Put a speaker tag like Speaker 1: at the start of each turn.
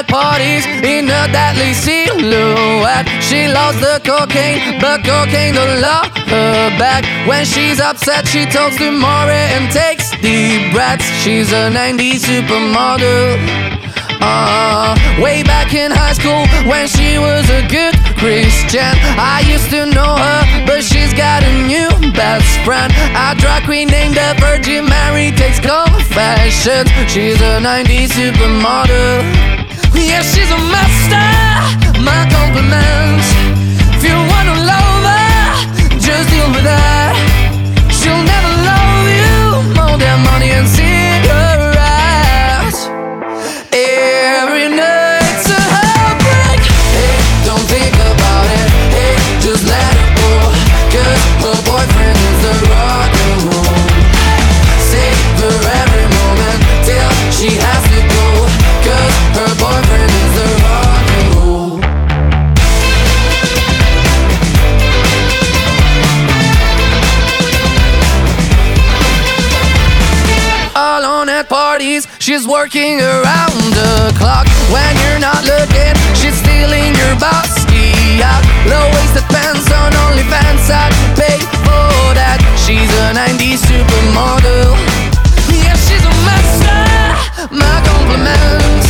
Speaker 1: at parties in a deadly silhouette. She loves the cocaine, but cocaine don't love her back. When she's upset, she talks to Maury and takes deep breaths. She's a 90s supermodel. Way back in high school when she was a good Christian, I used to know her, but she's got a new best friend, a drag queen named the Virgin Mary. Takes confessions. She's a 90s supermodel. Yeah, she's a master. My compliments. If you wanna love her, just deal with her. She'll never love you more than money and cigarettes. Every night's a heartbreak. Hey, don't think about it. Hey, just let it go. 'Cause her boyfriend is the rock and roll. Savor every moment till she has to go. 'Cause her boyfriend is the rock and roll. Alone at parties, she's working around the clock. When you're not looking, she's stealing your bossy out. Low-waisted pants on OnlyFans, I'd pay for that. She's a 90s supermodel. Yeah, she's a master. My compliments.